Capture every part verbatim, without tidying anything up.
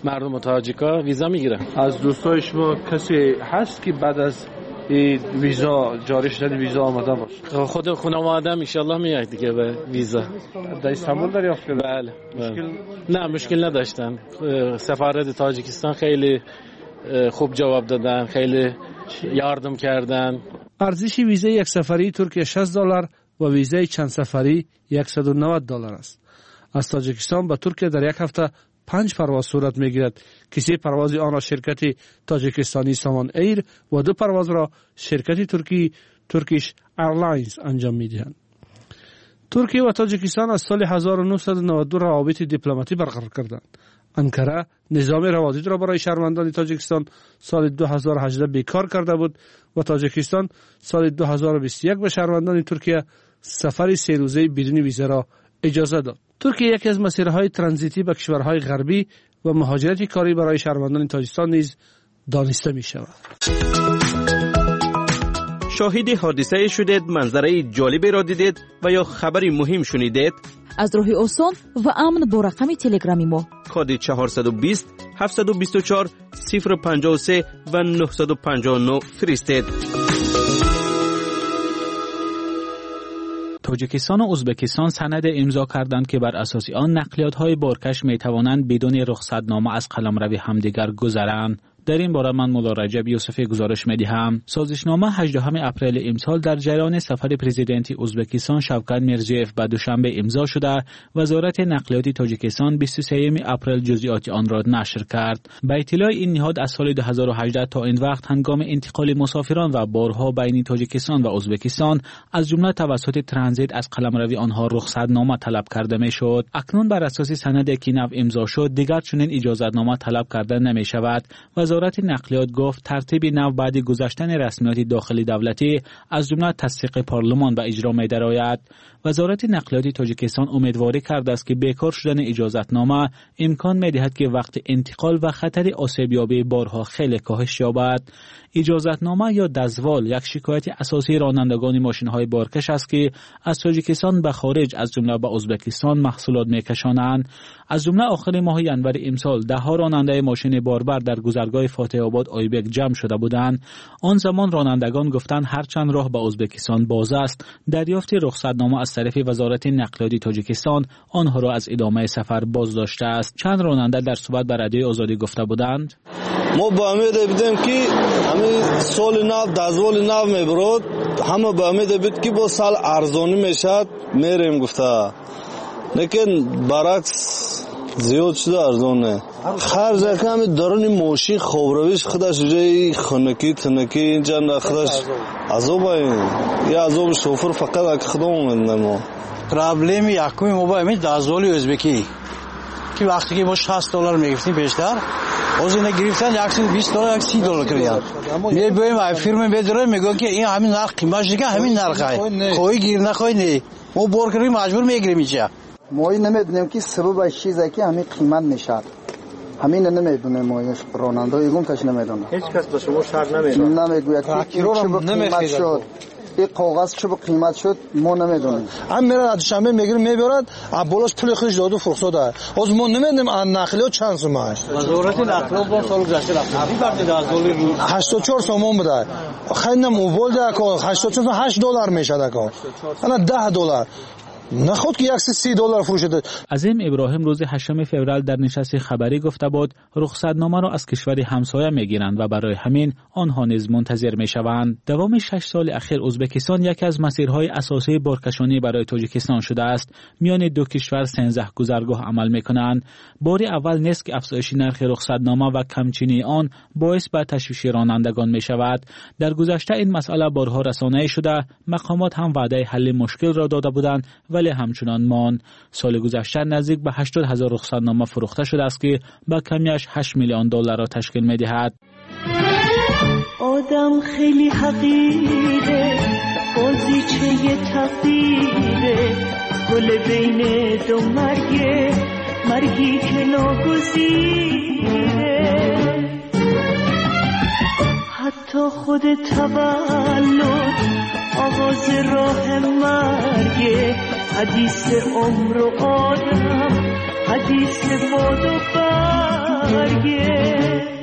مردم تاجیکا ویزا میگیرن. از دوستای شما کسی هست که بعد از این ویزا جاری شدن ویزا آمده باشه؟ خود خانواده ان شاء الله میاد دیگه به ویزا. در استانبول دریافت کردن؟ بله. مشکل نه مشکل نداشتن. سفارت تاجیکستان خیلی خوب جواب دادن، خیلی یاردم کردن. ارزش ویزای یک سفری ترکیه شصت دلار و ویزای چند سفری صد و نود دلار است. از تاجیکستان به ترکیه در یک هفته پنج پرواز صورت میگیرد که سه پرواز آن را شرکت تاجیکستانی سامان ایر و دو پرواز را شرکت ترکی ترکیش ایرلاینز انجام میدهند. ترکیه و تاجیکستان از سال هزار و نهصد و نود و دو روابط دیپلماتی برقرار کردند. انکره نظام روابط را برای شهروندان تاجیکستان سال دو هزار و هجده بیکار کرده بود و تاجیکستان سال دو هزار و بیست و یک به شهروندان ترکیه سفر سه روزه بدون ویزا را اجازه داد. ترکیه یکی از مسیرهای ترانزیتی به کشورهای غربی و مهاجرت کاری برای شهروندان تاجیکستان نیز دانسته می شود. شاهد حادثه شدید، منظره جالبی را دیدید و یا خبری مهم شنیدید؟ از راه آسان و امن با رقم تلگرامی ما کد چهارصد و بیست هفتصد و بیست و چهار صفر پنجاه و سه و نهصد و پنجاه و نه فرستید. تاجیکستان و ازبکستان سند امضا کردند که بر اساس آن نقلیات‌های بارکش می‌توانند بدون رخصتنامه از قلمرو همدیگر گذرند. در این باره من مولا رجب یوسفی گزارش می‌دهم. سازشنامه هجدهم اپریل امسال در جریان سفر پرزیدنت ازبکستان شوکت میرزیف به دوشنبه امضا شده. وزارت نقلیات تاجیکستان بیست و سوم اپریل جزئیات آن را نشر کرد. به اطلاع این نهاد از سال دو هزار و هجده تا این وقت هنگام انتقال مسافران و بارها بین تاجیکستان و ازبکستان از جمله توسط ترانزیت از قلمرو آنها رخصتنامه طلب کرده میشد. اکنون بر اساس سندی که نو امضا شد دیگر چنین اجازه‌نامه طلب کرده نمی‌شود. وزارت نقلیات گفت ترتیب نو بعد گذشتن رسمیات داخلی دولتی از جمله تصدیق پارلمان به اجرا می درآید. وزارت نقلیات تاجیکستان امیدواری کرده است که بیکار شدن اجازتنامه امکان می دهد که وقت انتقال و خطر آسیب‌یابی بارها خیلی کاهش یابد. اجازتنامه یا دزوال یک شکایت اساسی رانندگان ماشین‌های بارکش است که از تاجیکستان به خارج از جمله به ازبکستان محصولات می‌کشانند. از جمله آخر ماه ینور امسال ده ها راننده ماشین باربر در گذرگاه فاتح آباد آیبک جمع شده بودند. آن زمان رانندگان گفتند هرچند راه به ازبکستان باز است، دریافت رخصتنامه از طرف وزارت نقلیات تاجیکستان آنها را از ادامه سفر باز داشته است. چند راننده در صحبت با رادیوی آزادی گفته بودند ما با امید بودیم که همین سال نو دزوال نو میبرد، همه با امید بود که با سال ارزانی میشد میریم گفته، لیکن برعکس زیاد شده ارزانه. خرج کمی درون ماشین خوابرویش خودش جای خنکی تنکی اینجا خودش عذاب این یا عذاب شوفر فقط اگه خودمون میدنه. ما پرابلم یکمی ما با امید دزوالی ازبکی که وقتی که ما شصت دلار میگفتیم بیشتر از اینه گرفتن صد و بیست دلار سی دلار کردن. می بایم ای فیلم بدره میگن که این همین نرخ قیمتش دیگه همین نرخه، خواهی گیر نخواهی نه ما بار کردیم مجبور میگیریم اینجا. ما نمیدونیم که سبب چیزی که همین قیمت میشه، همین نمیدونیم. ما راننده ایگون کش نمیدونه، هیچ کس به شما شرط نمیده، نمیگوید که چه به قیمت شد، این کاغذ چه به قیمت شد ما نمیدونیم. هم میره از شنبه میگیره میبرد بالاش پول خودش داد و فرستاد. از ما نمیدونیم نقلیات چند سوم است. وزارت نقلیات با سال گذشته رفت برد دزوالی هشتاد و چهار تومان بوده. خیلی موبایل ده هشتاد و چهار هشت دلار میشه دکان، انا ده دلار نخود که یکسی سی دلار فروشده. عظیم ابراهیم روز هشتم فوریه در نشست خبری گفته بود رخصتنامه را از کشور همسایه میگیرند و برای همین آنها نیز منتظر میشوند. دوام شش سال اخیر ازبکستان یکی از مسیرهای اساسی بارکشانی برای تاجیکستان شده است. میان دو کشور سیزده گذرگاه عمل میکنند. بار اول نیست که افزایش نرخ رخصتنامه و کمچینی آن باعث به تشویش رانندگان میشود. در گذشته این مسئله بارها رسانه‌ای شده، مقامات هم وعده حل مشکل را داده بودند ولی همچنان مان. سال گذشته نزدیک به هشتاد هزار رخصتنامه فروخته شده است که با کمیش هشت میلیون دلار را تشکیل می دهد. آدم خیلی حقیره، بازیچه تقدیره، گل بین دو مرگه، مرگی که ناگزیره. حتی خود تولد آغاز راه مرگه، حدیث عمر و آدم، حدیث باد و برگه. مرگه.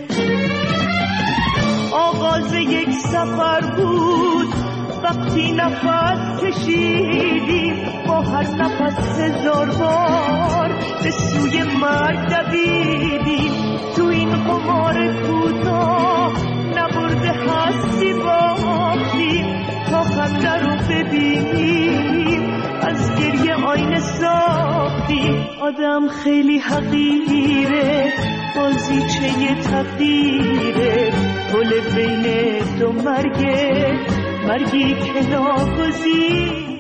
آغاز یک سفر بود وقتی نفس کشیدیم، با هر نفس هزار بار به سوی مرگ دویدیم. تو این قمار کوتاه نبرده هستی باختیم، تا خنده رو ببینیم از گریه آینه ساختیم. آدم خیلی حقیره، بازیچه تقدیره، گل بین دو مرگه، مرگی که ناگزیره.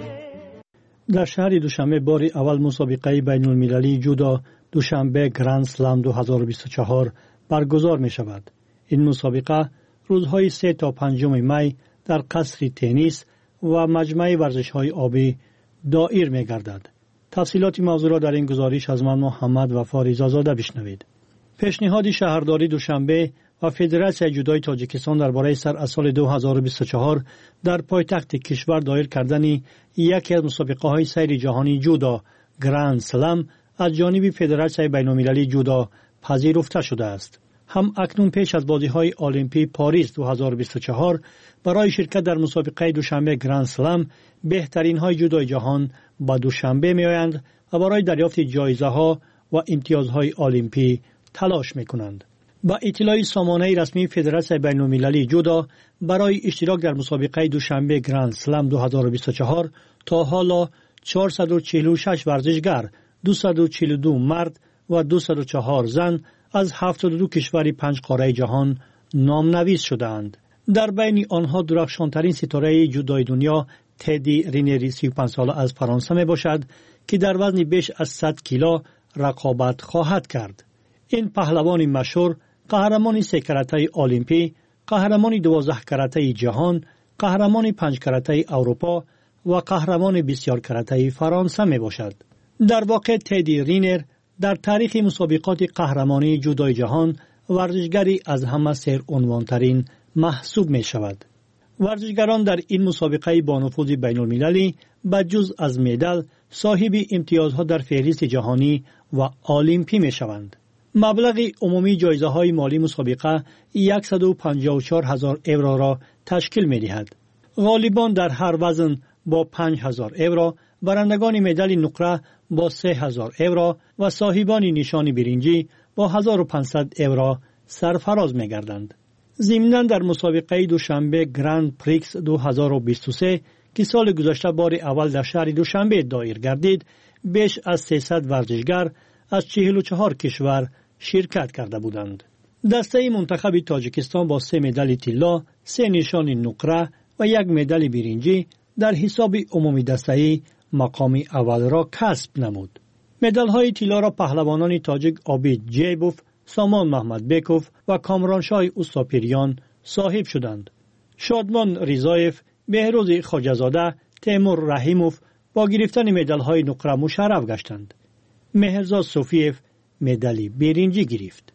در شهر دوشنبه بار اول مسابقه بین المللی جودو دوشنبه گرند سلم دو هزار و بیست و چهار برگزار می شود. این مسابقه روزهای سه تا پنجم می در قصر تنیس و مجمع ورزش‌های آبی دایر می گردد. تفصیلات موضوع را در این گزارش از من محمد وفا رضازاده بشنوید. پیشنهاد شهرداری دوشنبه و فدراسیون جودوی تاجیکستان درباره سر از سال دو هزار و بیست و چهار در پایتخت کشور دایر کردن یکی از مسابقه های سیر جهانی جودو گرند سلم از جانب فدراسیون بین‌المللی جودو پذیرفته شده است. هم اکنون پیش از بازی های المپی پاریس دو هزار و بیست و چهار برای شرکت در مسابقه دوشنبه گرند سلم بهترین های جودوی جهان با دوشنبه می آیند و برای دریافت جایزه ها و امتیازهای المپی تلاش می کنند. با اطلاع سامانه رسمی فدراسیون بین‌المللی جودو برای اشتراک در مسابقه دوشنبه گرند سلم دو هزار و بیست و چهار تا حالا چهارصد و چهل و شش ورزشگر، دویست و چهل و دو مرد و دویست و چهار زن از هفتاد و دو کشور پنج قاره جهان نامنویس شدند. در بین آنها درخشانترین ستاره جودوی دنیا تدی رینری سی و پنج ساله از فرانسه می باشد که در وزن بیش از صد کیلو رقابت خواهد کرد. این پهلوان مشهور قهرمان سه کراته المپی، قهرمان دوازده کراته جهان، قهرمان پنج کراته اروپا و قهرمان بسیار کراته فرانسه می باشد. در واقع تدی رینر در تاریخ مسابقات قهرمانی جودوی جهان ورزشگری از همه سر عنوانترین محسوب می شود. ورزشگران در این مسابقه با نفوذ بین المللی بجز از مدال صاحب امتیازها در فهرست جهانی و المپی می شوند. مبلغ عمومی جایزه های مالی مسابقه صد و پنجاه و چهار هزار یورو را تشکیل می دهد. غالبان در هر وزن با پنج هزار یورو، برندگان مدال نقره با سه هزار یورو و صاحبان نشان برنجی با هزار و پانصد یورو سرفراز می گردند. ضمناً در مسابقه دوشنبه گرند پریکس دو هزار و بیست و سه که سال گذشته بار اول در شهر دوشنبه دایر گردید، بیش از سیصد ورزشگر از چهل و چهار کشور شرکت کرده بودند. دسته منتخب تاجیکستان با سه مدال طلا، سه نشان نقره و یک مدال برنجی در حساب عمومی دسته‌ای مقام اول را کسب نمود. مدال های طلا را پهلوانان تاجیک عابد جیبوف، سامان محمد بیکوف و کامرانشاه اوستاپیریان صاحب شدند. شادمان رضایف، بهروز خواجه‌زاده، تیمور رحیموف با گرفتن مدال های نقره مشرف گشتند. مهرزاد صوفیف مدال برنجی گرفت.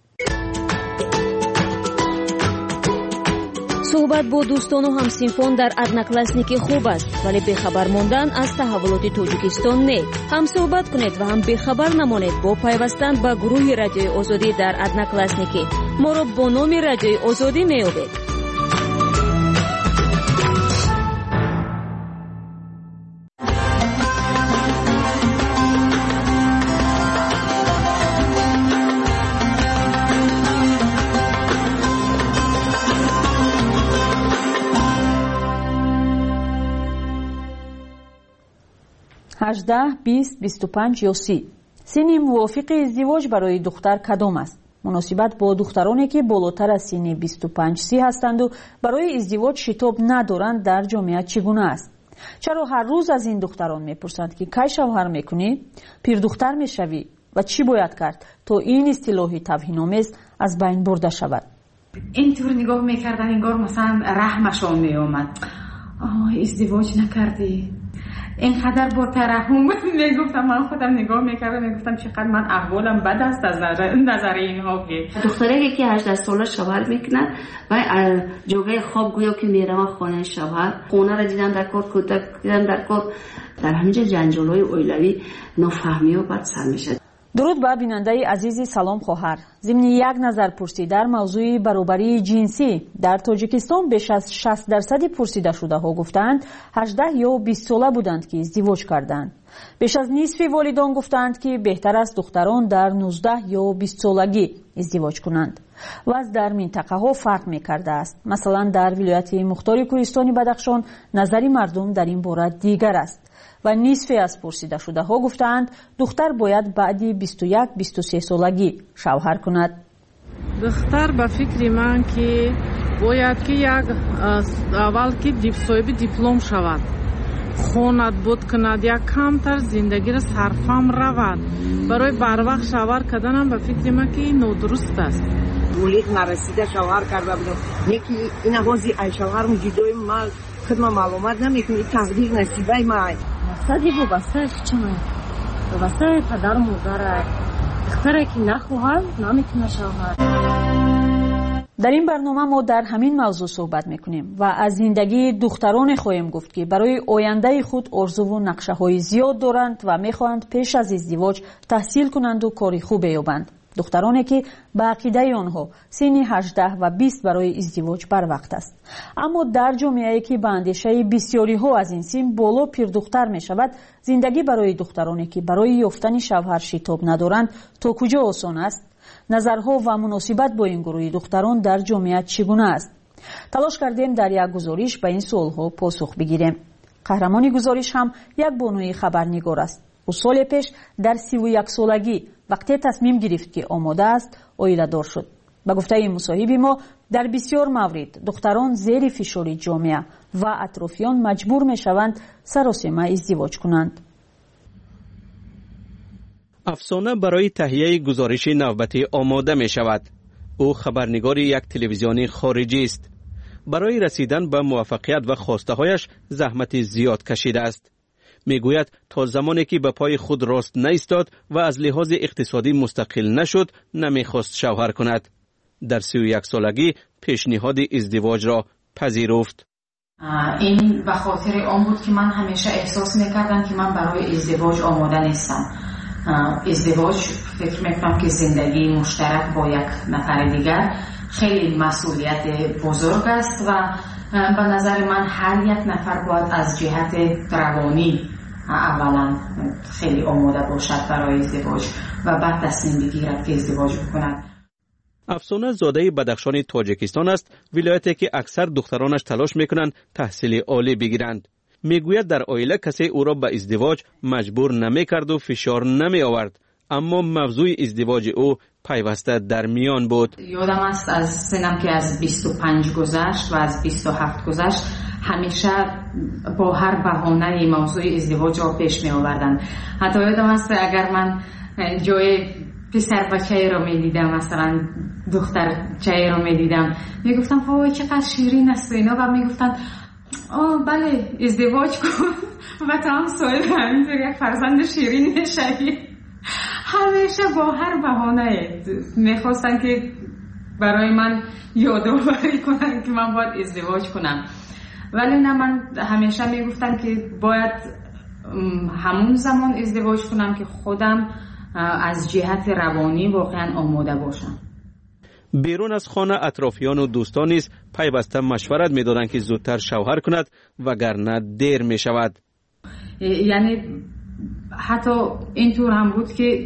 صحبت با دوستان و همسینفان در одноклассники خوب است، ولی بخبر ماندن از تحولات تاجیکستان نه. هم صحبت کنید و هم بخبر نمانید با پیوستن به گروه رادیوی آزادی در одноклассники. ما را با نام رادیوی آزادی می‌یابید. هجده، بیست، بیست و پنج یا سی. سن موافق ازدواج برای دختر کدام است؟ مناسبت با دخترانی که بالاتر از سن بیست و پنج سی هستند و برای ازدواج شتاب ندارند در جامعه چگونه است؟ چرا هر روز از این دختران میپرسند که کی شوهر میکنی؟ پیر دختر میشوی و چی باید کرد تا این اصطلاح توهین‌آمیز از بین برده شود؟ اینطور نگاه میکردن انگار مثلا رحمشان میومد. آه ازدواج نکردی؟ اینقدر با ترحم میگفتم، من خودم نگاه میکردم میگفتم چقدر من احوالم بد است از نظر اینها که دختری که هجده ساله شوهر میکنن و جوگه خواب گویا که میرم خانه شوهر، خونه را دیدن در کار، کودک دیدن در کار، در همینجا جنجال‌های اویلوی نافهمی و بد سر میشه. درود به بیننده عزیز. سلام خواهر. ضمن یک نظرپرسی در موضوع برابری جنسی در تاجیکستان بیش از شصت درصد پرسیده شده ها گفتند هجده یا بیست ساله بودند که ازدواج کردند. بیش از نصف والدان گفتند که بهتر است دختران در نوزده یا بیست سالگی ازدواج کنند. وضع در منطقه ها فرق می کرده است. مثلا در ولایت مختار کوهستان بدخشان نظر مردم در این باره دیگر است و نصف از پرسیده شده ها گفتند دختر باید بعد بیست و یک بیست و سه سالگی شوهر کند. دختر به فکر من که باید که یک اول که صاحب دیپلم شود، خوند بود کند، یک کمتر زندگی را صرفم رود. برای بر وقت شوهر کردنم به فکر من که نادرست است. ولید نرسیده شوهر کرده بودم. یکی این آوازی ای شوهرم جدای ما خدمت معلومات نمیکنی، تقدیر نصیبه ما. مستدی بو بسته چمه بو بسته پدر مادر دختره که نخواهد نمیتونه شوهر. در این برنامه ما در همین موضوع صحبت میکنیم و از زندگی دختران خواهیم گفت که برای آینده خود آرزو و نقشه های زیاد دارند و میخواهند پیش از ازدواج تحصیل کنند و کاری خوب یابند. دخترانی که به عقیده آنها سن هجده و بیست برای ازدواج بر وقت است. اما در جامعه‌ای که به اندیشه بسیاری ها از این سن بالا پیر دختر می شود، زندگی برای دخترانی که برای یافتن شوهر شتاب ندارند تا کجا آسان است؟ نظرها و مناسبت با این گروه دختران در جامعه چگونه است؟ تلاش کردیم در یک گزارش به این سوالها پاسخ بگیریم. قهرمان گزارش هم یک بانوی خبرنگار است. او سال پیش در سی و یک سالگی وقتی تصمیم گرفت که آماده است عائله دار شد. به گفته مصاحب ما در بسیار مورد دختران زیر فشار جامعه و اطرافیان مجبور می شوند سراسیمه ازدواج کنند. افسانه برای تهیه گزارش نوبتی آماده می شود. او خبرنگار یک تلویزیونی خارجی است. برای رسیدن به موفقیت و خواسته هایش زحمت زیاد کشیده است. میگوید تا زمانی که به پای خود راست نایستاد و از لحاظ اقتصادی مستقل نشد نمیخواست شوهر کند. در سی و یک سالگی پیشنهاد ازدواج را پذیرفت. این به خاطر آن بود که من همیشه احساس میکردم که من برای ازدواج آماده نیستم. ازدواج فکر میکنم که زندگی مشترک با یک نفر دیگر خیلی مسئولیت بزرگ است و به نظر من هر یک نفر باید از جهت روانی اولا خیلی آماده باشد برای ازدواج و بعد تصمیم بگیرد که ازدواج بکند. افسانه زاده بدخشان تاجیکستان است، ولایتی که اکثر دخترانش تلاش میکنند تحصیل عالی بگیرند. میگوید در عائله کسی او را به ازدواج مجبور نمیکرد و فشار نمی آورد، اما موضوع ازدواج او پیوسته در میان بود. یادم است از سنم که از بیست و پنج گذشت و از بیست و هفت گذشت همیشه با هر بهانه‌ای موضوع ازدواج را پیش می آوردن. حتی یادم است اگر من جای پسر بچه را می دیدم، مثلا دختر چه را می دیدم، می گفتم وای چقدر شیرین است و اینا و می گفتن آه بله ازدواج کن و تا هم صاحب همینطور یک فرزند شیرین میشوی. همیشه با هر بهانه میخواستن که برای من یادآوری کنن که من باید ازدواج کنم، ولی نه، من همیشه میگفتم که باید همون زمان ازدواج کنم که خودم از جهت روانی واقعا آماده باشم. بیرون از خانه اطرافیان و دوستان نیز پیوسته مشورت می‌دادند که زودتر شوهر کند وگرنه دیر می شود. یعنی حتی اینطور هم بود که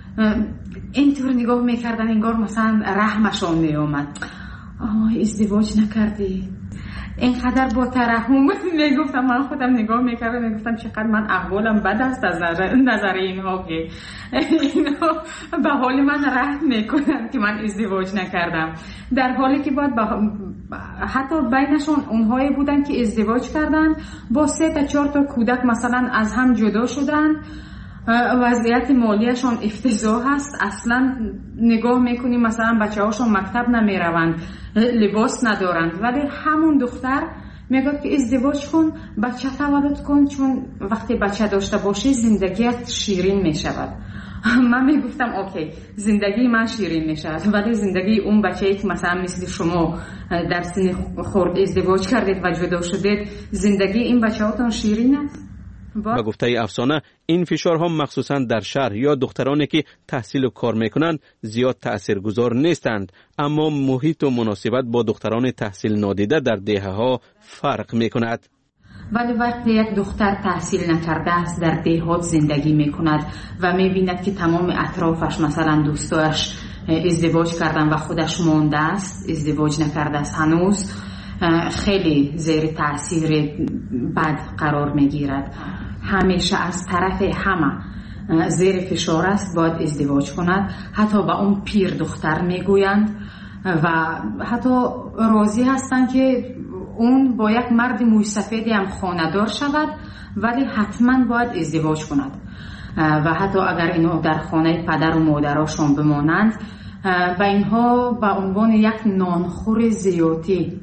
اینطور نگاه میکردن انگار مثلا رحمشان میومد. آه ازدواج نکردی، اینقدر با ترحم میگفتم. من خودم نگاه میکردم میگفتم چقدر من احوالم بد است از نظر اینها که اینها به حال من رحم میکنن که من ازدواج نکردم، در حالی که باید حتی بینشون اونهایی بودن که ازدواج کردن با سه تا چهار تا کودک مثلا از هم جدا شدن، وضعیت مالیشون افتضاح هست، اصلا نگاه میکنیم مثلا بچه هاشون مکتب نمیروند، لباس ندارند، ولی همون دختر میگه که ازدواج کن، بچه تولد کن، چون وقتی بچه داشته باشی زندگیت شیرین میشود. من میگفتم اوکی زندگی من شیرین میشود، ولی زندگی اون بچه‌ای که مثلا مثل شما در سن خرد ازدواج کردید و جدا شدید، زندگی این بچه‌هاتون شیرین است؟ با گفته افسانه این فشارها مخصوصا در شهر یا دخترانی که تحصیل و کار میکنند زیاد تاثیرگذار نیستند، اما محیط و مناسبت با دختران تحصیل نادیده در دهه ها فرق میکند. ولی وقتی یک دختر تحصیل نکرده است در دهات زندگی میکند و میبیند که تمام اطرافش مثلا دوستاش ازدواج کردن و خودش مانده است، ازدواج نکرده است هنوز، خیلی زیر تاثیر بد قرار میگیرد. همیشه از طرف همه زیر فشار است باید ازدواج کند. حتی با اون پیر دختر میگویند و حتی راضی هستند که اون با یک مرد موی سفیدی هم خانه‌دار شود ولی حتما باید ازدواج کند و حتی اگر اینو در خانه پدر و مادرشون بمانند و اینها به عنوان یک نانخور زیادی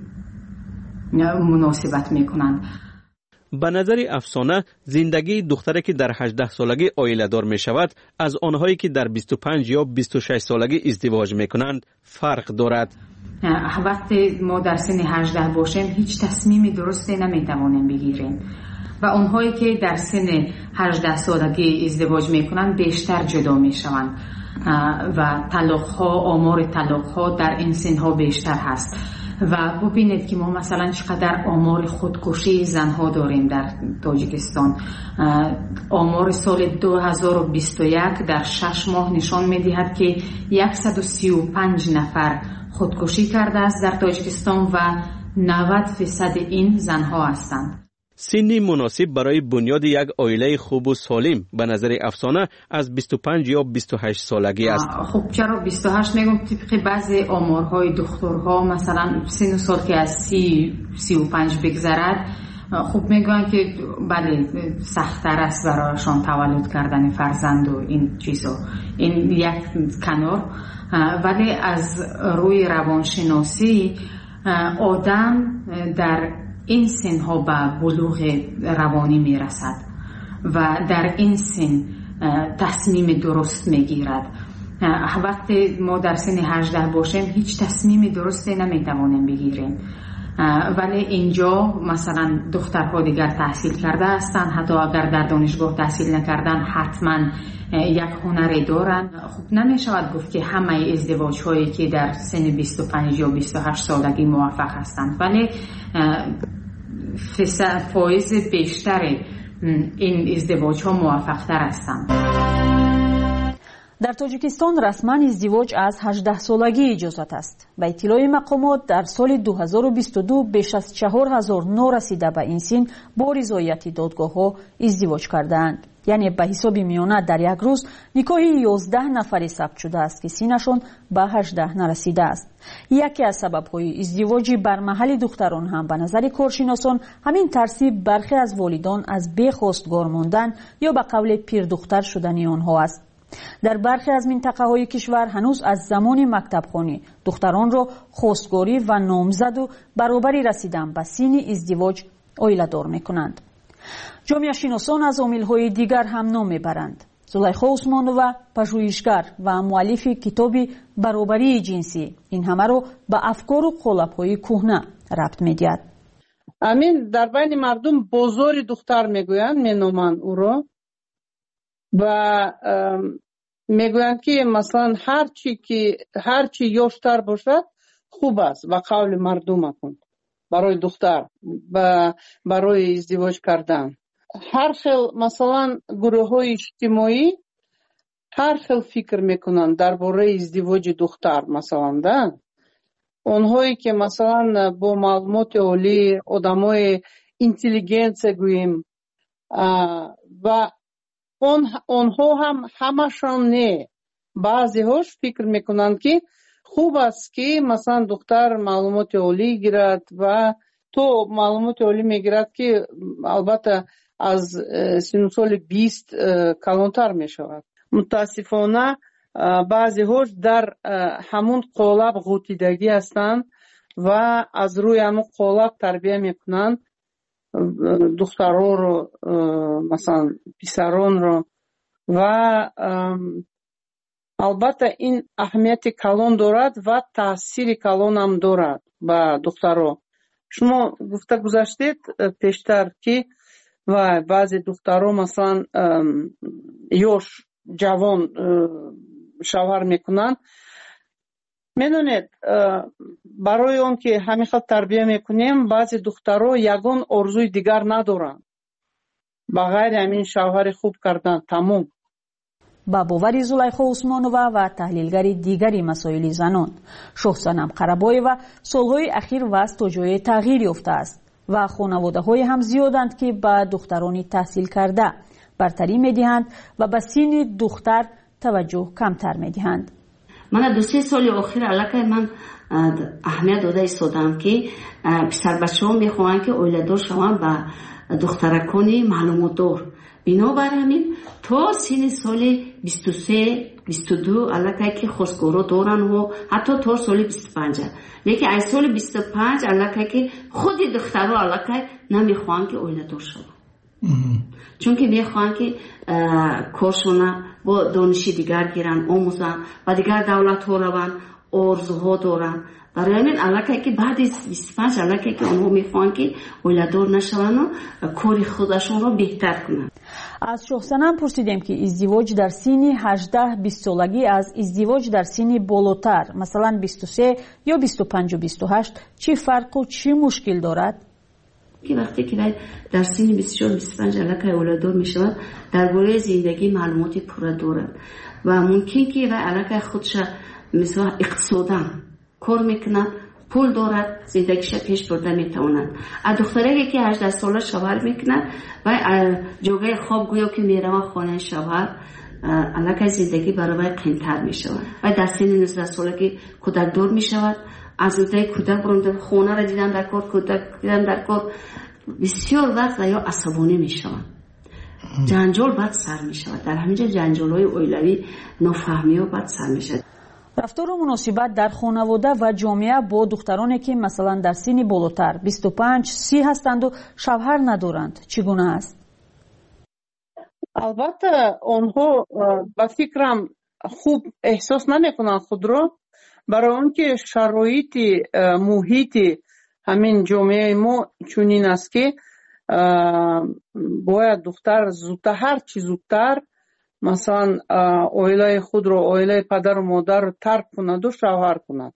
مناسبت میکنند. به نظر افسانه زندگی دختری که در هجده سالگی عائله دار می شود از آنهایی که در بیست و پنج یا بیست و شش سالگی ازدواج می کنند فرق دارد. وقتی ما در سن هجده باشیم هیچ تصمیمی درستی نمی توانیم بگیریم و آنهایی که در سن هجده سالگی ازدواج می کنند بیشتر جدا می شوند و طلاق ها، آمار طلاق ها در این سن ها بیشتر هست و ببینید که ما مثلا چقدر آمار خودکشی زنها داریم در تاجیکستان. آمار سال دو هزار و بیست و یک در شش ماه نشان می‌دهد که صد و سی و پنج نفر خودکشی کرده است در تاجیکستان و نود درصد این زنها هستند. سنی مناسب برای بنیاد یک عائله خوب و سالم به نظر افسانه از بیست و پنج یا بیست و هشت سالگی است. خب چرا بیست و هشت میگم؟ طبق بعضی آمارهای دکترها مثلا سن و سال که از سی سی و پنج بگذرد خب میگن که بله سخت‌تر است برایشان تولد کردن فرزند و این چیزا. این یک کنار، ولی از روی روانشناسی آدم در این سن ها به بلوغ روانی می رسد و در این سن تصمیم درست می گیرد. وقتی ما در سن هجده باشیم هیچ تصمیم درستی نمی توانیم بگیریم، ولی اینجا مثلا دخترها دیگر تحصیل کرده هستند، حتی اگر در دانشگاه تحصیل نکردن حتما یک هنری دارن. خب نمی شود گفت که همه ازدواج هایی که در سن بیست و پنج یا بیست و هشت سالگی موفق هستند، ولی فایز بیشتر این ازدواج ها موفق تر هستند. در تاجیکستان رسما ازدواج از هجده سالگی اجازت است. به اطلاع مقامات در سال دو هزار و بیست و دو بیش از چهار هزار نورسیده به این سن با رضایت دادگاه ها ازدواج کردند. یعنی به حساب میانه در یک روز نکاح یازده نفری ثبت شده است که سنشان به هجده نرسیده است. یکی از سبب‌های ازدواج بر محل دختران هم به نظر کارشناسان همین ترتیب برخی از والدان از بی‌خواستگار ماندن یا به قول پیر دختر شدن آنها است. در برخی از منطقه‌های کشور هنوز از زمان مکتبخوانی دختران را خواستگاری و نامزد و برابری رسیدن به سن ازدواج عائله دار می‌کنند. جامعه شناسان از عامل‌های دیگر هم نام می‌برند. زلیخا عثمانова پژوهشگر و مؤلف کتاب برابری جنسی این همه را به افکار و قالب‌های کهنه ربط می‌دهد. امین در بین مردم بازار دختر میگویند، مینامند او را و میگویند که مثلا هر چی که هر چی یاشتر باشد خوب است و قول مردم کن برای دختر و برای ازدواج کردن. هر خیل مثلا گروه های اجتماعی هر خیل فکر میکنن درباره ازدواج دختر. مثلا ده اونهایی که مثلا با معلومات عالی آدمای اینتلیجنس گوییم و اون اونها هم همشون نه، بعضی هاش فکر میکنن که خوب است که مثلا دختر معلومات عالی گیرد و تو معلومات عالی میگیرد که البته از سن سال بیست کلانتر میشود. متاسفانه بعضی هاش در همون قالب غوطیدگی هستند و از روی همون قالب تربیه میکنند دختران رو مثلا پسران رو و البته این اهمیت کلان دارد و تاثیر کلان هم دارد به دختران. شما گفته گذاشتید پیشتر که و بعضی دخترها مثلا یوش جوان شوهر میکنن. میدونید برای اون که همین خود تربیه میکنیم بعضی دخترها یگان آرزوی دیگر ندارن بغیر همین شوهر خوب کردن تمام. با باوری زلیخا عثمانова و تحلیلگری دیگری مسائل زنان شهسنم قربایeva سالهای اخیر وضع تا جای تغییر یافته است و خانواده های هم زیادند که به دخترانی تحصیل کرده برتری میدهند و به سین دختر توجه کمتر میدهند. من دو سه سال اخیر علاقه من اهمیت داده ایستادم که پسر بچه ها میخواهند که اولادار شوند به دخترکانی معلومات دار. بنابر همین تا سن سال بیست و سه بیست و دو علاقه که خواستگارا دارن و حتی تا سال بیست و پنج. لیکن از سال بیست و پنج علاقه که خود دخترها علاقه نمیخوان که اولادار شوند. چون که میخوان که کارشون با دانشی دیگر گیرن آموزن و دیگر دولت ها روان آرزوها دارن. برای همین علاقه که بعد از بیست و پنج علاقه که اونها میخوان که اولادار نشون و کاری خودشون رو بهتر کنن. از شهسنم پرسیدیم که ازدواج در سن هجده بیست سالگی از ازدواج در سن بالاتر مثلا بیست و سه یا بیست و پنج و بیست و هشت چی فرق و چی مشکل دارد؟ که وقتی که در سن بیست و چهار بیست و پنج علاقه اولادار میشود درباره زندگی معلوماتی پوره دارد و ممکن که علاقه خودش مثلا اقتصادا کار میکنه پول دارد زندگیش پیش برده میتواند. از دختری که هجده ساله شوهر میکنه و جای خواب گویا که میره خانه شوهر علاقه زندگی برای قیمتر میشود و در سن نوزده سالگی کودک دار میشود. از اونجای کودک برونده خونه را دیدن در کار کودک دیدن در کار بسیار وقت یا عصبانی میشود. جنجال بعد سر میشود. در همینجا جنجال های اویلوی نافهمی ها بعد سر میشود. رفتار و مناسبت در خانواده و جامعه با دخترانی که مثلا در سن بالاتر بیست و پنج سی هستند و شوهر ندارند چگونه است؟ البته آنها با فکرم خوب احساس نمیکنند خود را برای اون که شرایط محیط همین جامعه ما چنین است که باید دختر زودتر هر چی زودتر مثلا عائله خود رو عائله پدر و مادر رو ترک کند و شوهر کند.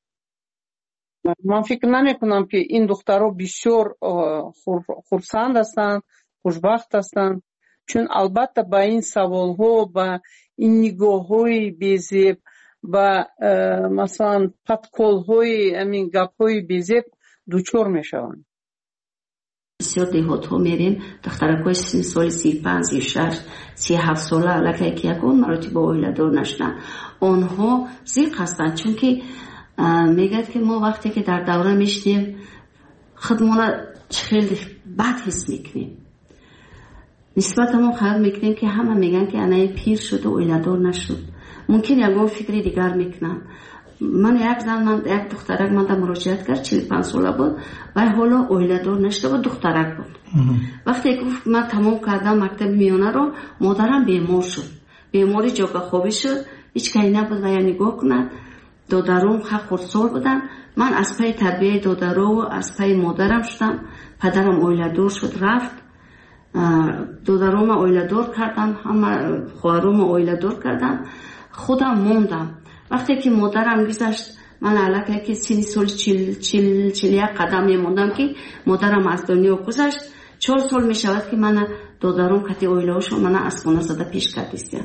من فکر نمی کنم که این دخترها بسیار خرسند هستند خوشبخت هستند چون البته با این سوال ها با این نگاه های بیزیب با مثلا پتکول های امین گپ های بیزیب دوچور می شوند. بسیار دیهات ها میریم دخترکای سن سال سی و پنج سی و شش سی و هفت ساله علاقه که یکون مراتب با اولادار نشدن آنها زیق هستند چون که میگد که ما وقتی که در دوره میشنیم خودمون خیلی بد حس میکنیم نسبت همون خیال میکنیم که همه میگن که انای پیر شد و اولادار نشد. ممکن یکون فکری دیگر میکنم. من یک زن من یک دخترک من در مراجعت کرد چهل و پنج ساله بود و حالا اولادار نشده و دخترک بود. وقتی که من تمام کردم مکتب میانه رو مادرم بیمار شد بیماری جاگه خوابی شد هیچ کاری نبود و یا نگاه کنند دادرم خردسال بودن. من از پای تربیه دادرو و از پای مادرم شدم. پدرم اولادار شد رفت دادرم اولادار کردم همه خواهرم اولادار کردم خودم موندم. وقتی که مادرم گذشت من علاقه که سن سال چل چل چل یک قدم میموندم که مادرم از دنیا گذشت. چهار سال می شود که من دادرم کتی اویلاشو من از خونه زده پیش کردیستیم.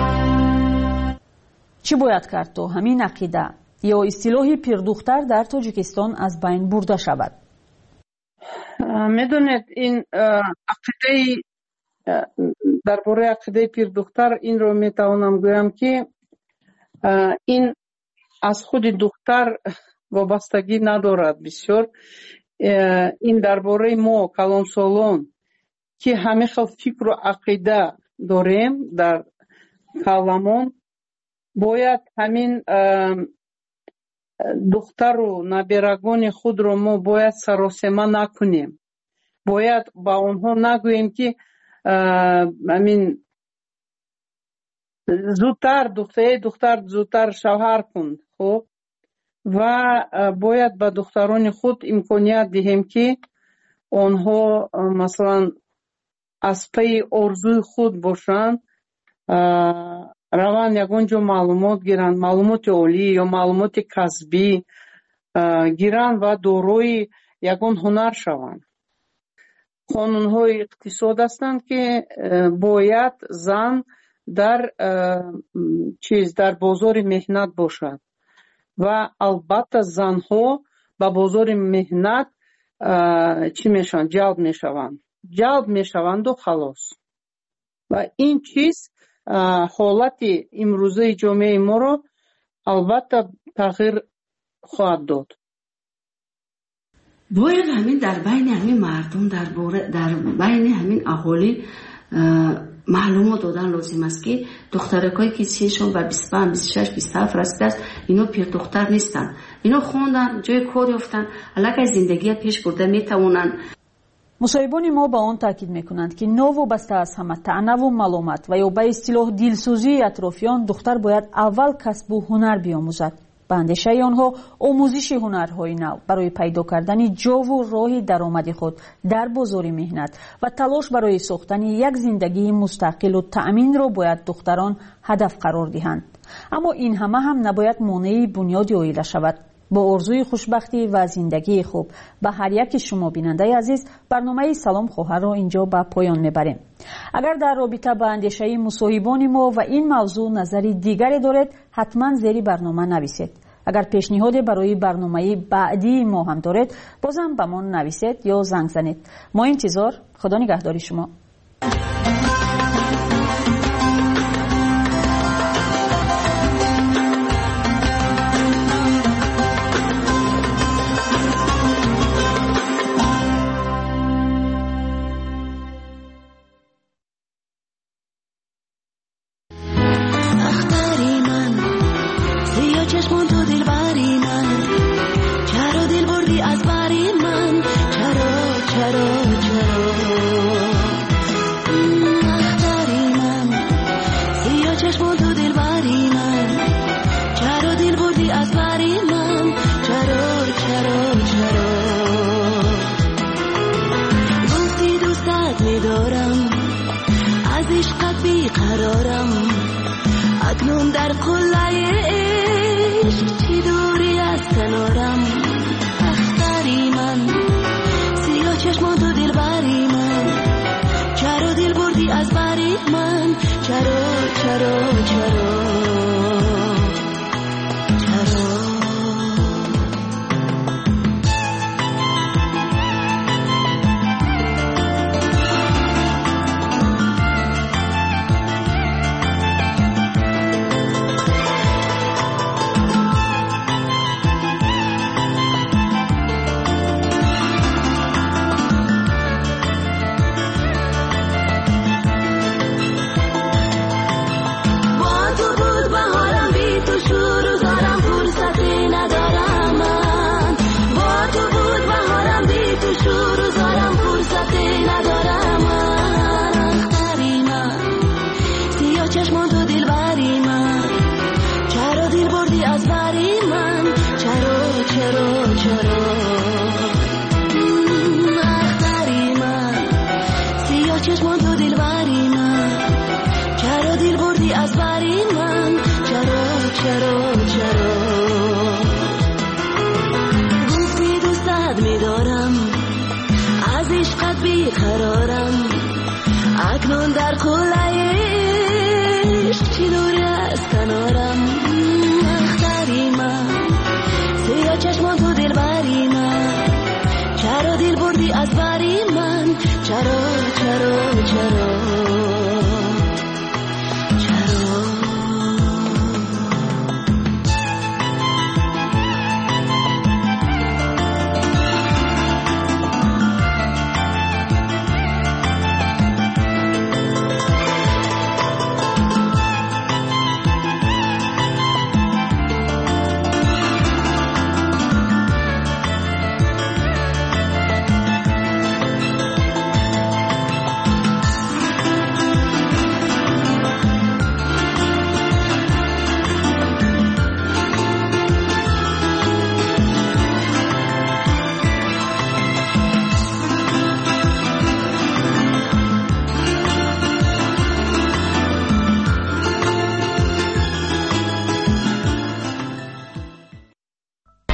چی باید کرد تو همین عقیده یا اصطلاح پیردختر در تاجیکستان از بین برده شود؟ میدونید این عقیده درباره عقیده پیردختر این رو میتوانم گویم که این از خود دختر وابستگی ندارد بسیار. این درباره ما کلانسالان که همه خیل فکر و عقیده داریم در کلامون باید همین دختر و نابیرگان خود رو ما باید سراسیمه نکنیم. باید با اونها نگوییم که همین زودتر دختر دختر زودتر شوهر کن خب و باید به دختران خود امکانیت دهیم که آنها مثلا از پی ارزوی خود باشند روان یگون جو معلومات گیرند، معلومات عالی یا معلومات کسبی گیرند و داروی یگون هنر شوند. قانون‌های اقتصاد هستند که باید زن در چیز در بازار مهنت باشد و البته زنها به بازار مهنت چی میشن؟ جلب میشوند. جلب میشوند و خلاص. و این چیز حالت امروزه جامعه ما رو البته تغییر خواهد داد. باید همین در بین همین مردم در, در بین همین اهالی معلومات دادن لازم است که دخترکایی که سنشون به بیست و پنج بیست و شش بیست و هفت رسیده است اینا پیر دختر نیستن، اینا خوندن جای کار یافتن، الکی زندگی پیش برده میتوانن. مصاحبان ما با آن تاکید میکنند که نوابسته از همه طعنه و ملامت و یا به اصطلاح دلسوزی اطرافیان دختر باید اول کسب و هنر بیاموزد. به اندیشه آنها آموزش هنرهای نو برای پیدا کردن جا و راه درآمد خود در بازار مهنت و تلاش برای ساختن یک زندگی مستقل و تأمین را باید دختران هدف قرار دهند. اما این همه هم نباید مانع بنیاد عائله شود. با آرزوی خوشبختی و زندگی خوب به هر یک شما بیننده عزیز برنامه سلام خواهر را اینجا به پایان میبریم. اگر در رابطه با اندیشه مصاحبان ما و این موضوع نظری دیگری دارید حتما زیر برنامه نویسید. اگر پیشنهادی برای برنامه بعدی ما هم دارید بازم به ما نویسید یا زنگ زنید. ما انتظار. خدا نگهداری شما. اکنون در قلعه عشق چی دوری از کنارم. اختری من سیاه چشمان تو دل بری من، چرا دل بردی از بری من، چرا چرا چرا اکنون در قلعه عشق چی دوری از کنارم. اختری من سیاه چشمان تو دل بری من، چرا دل بردی از بری من، چرا چرا چرا